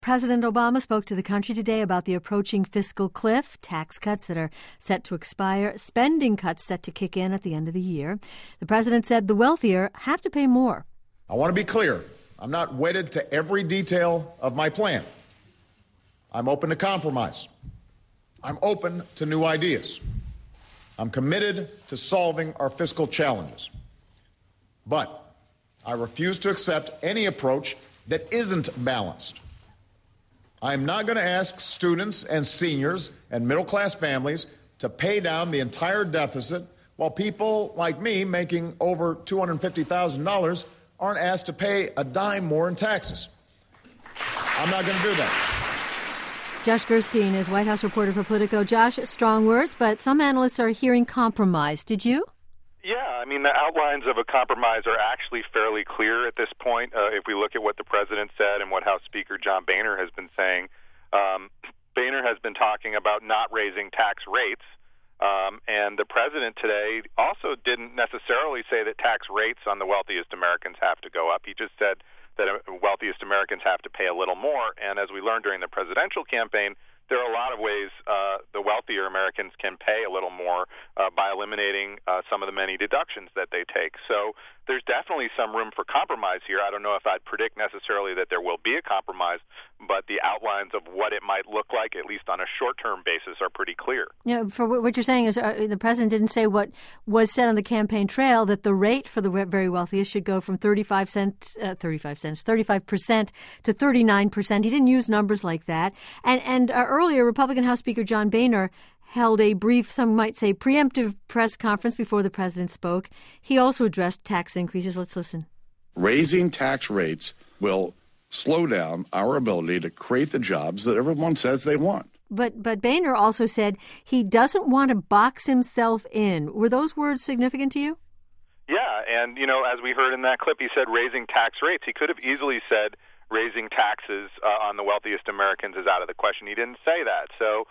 President Obama spoke to the country today about the approaching fiscal cliff, tax cuts that are set to expire, spending cuts set to kick in at the end of the year. The president said the wealthier have to pay more. I want to be clear. I'm not wedded to every detail of my plan. I'm open to compromise. I'm open to new ideas. I'm committed to solving our fiscal challenges. But I refuse to accept any approach that isn't balanced. I'm not going to ask students and seniors and middle-class families to pay down the entire deficit while people like me making over $250,000 aren't asked to pay a dime more in taxes. I'm not going to do that. Josh Gerstein is White House reporter for Politico. Josh, strong words, but some analysts are hearing compromise. Did you? Yeah, I mean, the outlines of a compromise are actually fairly clear at this point. If we look at what the president said and what House Speaker John Boehner has been saying, Boehner has been talking about not raising tax rates, and the president today also didn't necessarily say that tax rates on the wealthiest Americans have to go up. He just said that wealthiest Americans have to pay a little more, and as we learned during the presidential campaign, there are a lot of ways the wealthier Americans can pay a little more by eliminating some of the many deductions that they take. So there's definitely some room for compromise here. I don't know if I'd predict necessarily that there will be a compromise, but the outlines of what it might look like, at least on a short-term basis, are pretty clear. Yeah, for what you're saying is the president didn't say what was said on the campaign trail, that the rate for the very wealthiest should go from 35% to 39%. He didn't use numbers like that. And earlier, Republican House Speaker John Boehner held a brief, some might say, preemptive press conference before the president spoke. He also addressed tax increases. Let's listen. Raising tax rates will slow down our ability to create the jobs that everyone says they want. But Boehner also said he doesn't want to box himself in. Were those words significant to you? Yeah, and, as we heard in that clip, he said raising tax rates. He could have easily said raising taxes on the wealthiest Americans is out of the question. He didn't say that. So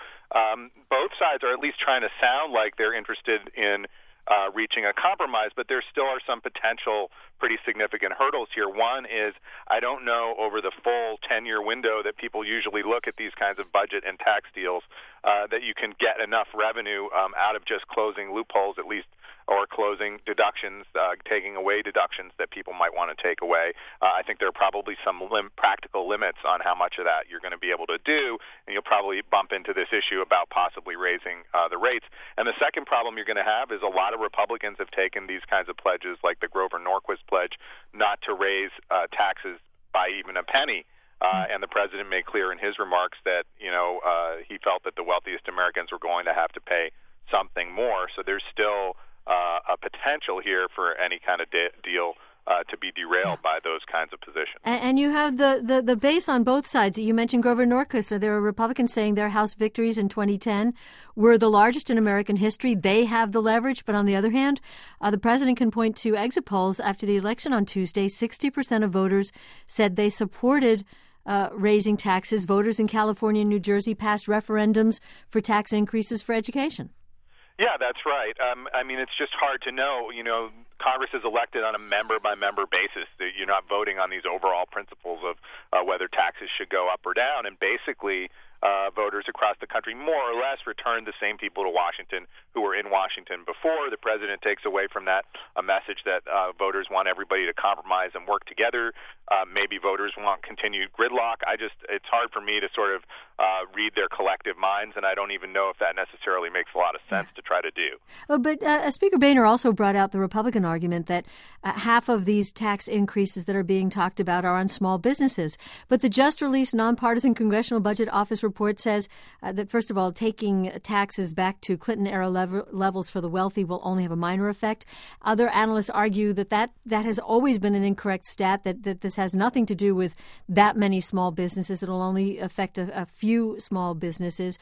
both sides are at least trying to sound like they're interested in reaching a compromise, but there still are some potential pretty significant hurdles here. One is I don't know over the full 10-year window that people usually look at these kinds of budget and tax deals that you can get enough revenue out of just closing loopholes, at least, or closing deductions, taking away deductions that people might want to take away. I think there are probably some practical limits on how much of that you're going to be able to do, and you'll probably bump into this issue about possibly raising the rates. And the second problem you're going to have is a lot of Republicans have taken these kinds of pledges, like the Grover Norquist pledge, not to raise taxes by even a penny. And the president made clear in his remarks that, he felt that the wealthiest Americans were going to have to pay something more. So there's still a potential here for any kind of deal to be derailed by those kinds of positions. And you have the base on both sides. You mentioned Grover Norquist. There are Republicans saying their House victories in 2010 were the largest in American history. They have the leverage. But on the other hand, the president can point to exit polls after the election on Tuesday. 60% of voters said they supported raising taxes. Voters in California and New Jersey passed referendums for tax increases for education. Yeah, that's right. I mean, it's just hard to know. Congress is elected on a member-by-member basis. You're not voting on these overall principles of whether taxes should go up or down. And basically, voters across the country more or less return the same people to Washington who were in Washington before. The president takes away from that a message that voters want everybody to compromise and work together. Maybe voters want continued gridlock. It's hard for me to sort of read their collective minds, and I don't even know if that necessarily makes a lot of sense to try to do. But Speaker Boehner also brought out the Republican argument that half of these tax increases that are being talked about are on small businesses. But the just-released nonpartisan Congressional Budget Office report says that, first of all, taking taxes back to Clinton-era levels for the wealthy will only have a minor effect. Other analysts argue that has always been an incorrect stat, that this has nothing to do with that many small businesses. It will only affect a few small businesses.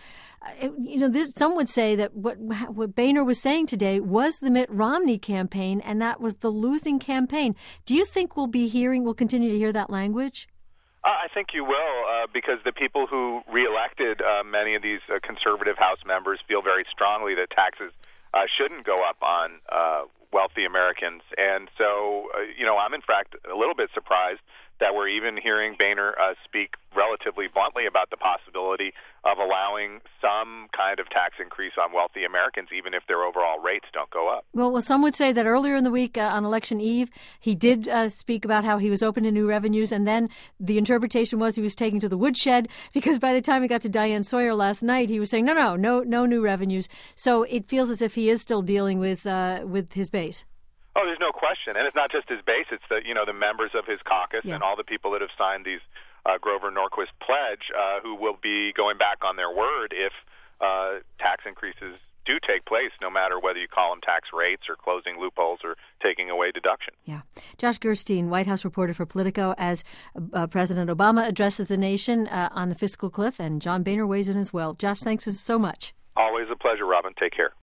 Some would say that what Boehner was saying today was the Mitt Romney campaign, and that was the losing campaign. Do you think we'll continue to hear that language? I think you will, because the people who reelected many of these conservative House members feel very strongly that taxes shouldn't go up on wealthy Americans. And so, I'm in fact a little bit surprised that we're even hearing Boehner speak relatively bluntly about the possibility of allowing some kind of tax increase on wealthy Americans, even if their overall rates don't go up. Well, some would say that earlier in the week on election eve, he did speak about how he was open to new revenues, and then the interpretation was he was taking to the woodshed, because by the time he got to Diane Sawyer last night, he was saying, no new revenues. So it feels as if he is still dealing with his base. Oh, there's no question. And it's not just his base. It's the members of his caucus and all the people that have signed these Grover Norquist pledge who will be going back on their word if tax increases do take place, no matter whether you call them tax rates or closing loopholes or taking away deduction. Yeah. Josh Gerstein, White House reporter for Politico, as President Obama addresses the nation on the fiscal cliff, and John Boehner weighs in as well. Josh, thanks so much. Always a pleasure, Robin. Take care.